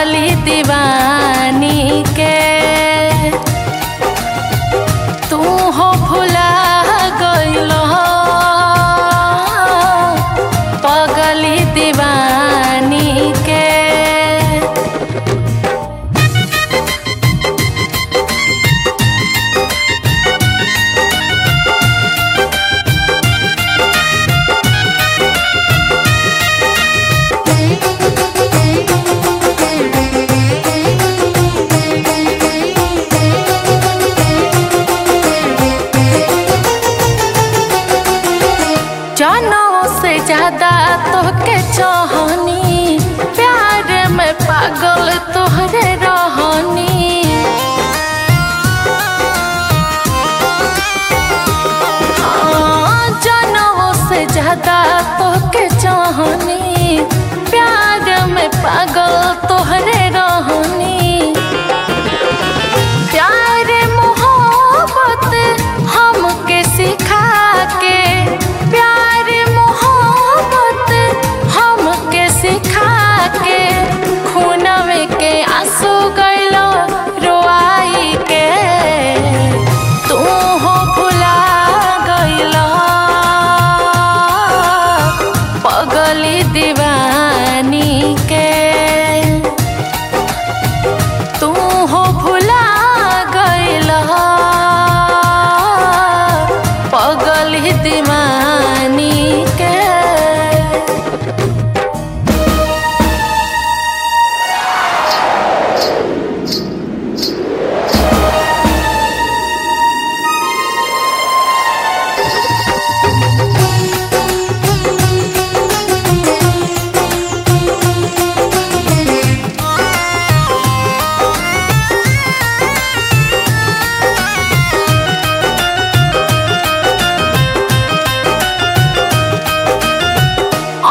पगली दीवानी के तू हो भुला गइलो पगली दीवानी के। जानों से ज्यादा तोहके चाहनी, प्यार में पागल तोहरे रहनी। जानों से ज्यादा तोहके चाहनी, प्यार में पागल तोहरे रहनी। प्यार मोहब्बत हमके सिखा के, सिखा के खूनवे के आंसू गइलो रोआई के तू हो भुला गइलो पगली दीवानी के। तू हो भुला गइलो पगली दीवानी के।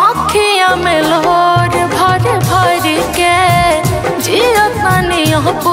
में लोर भर भर के जियतनी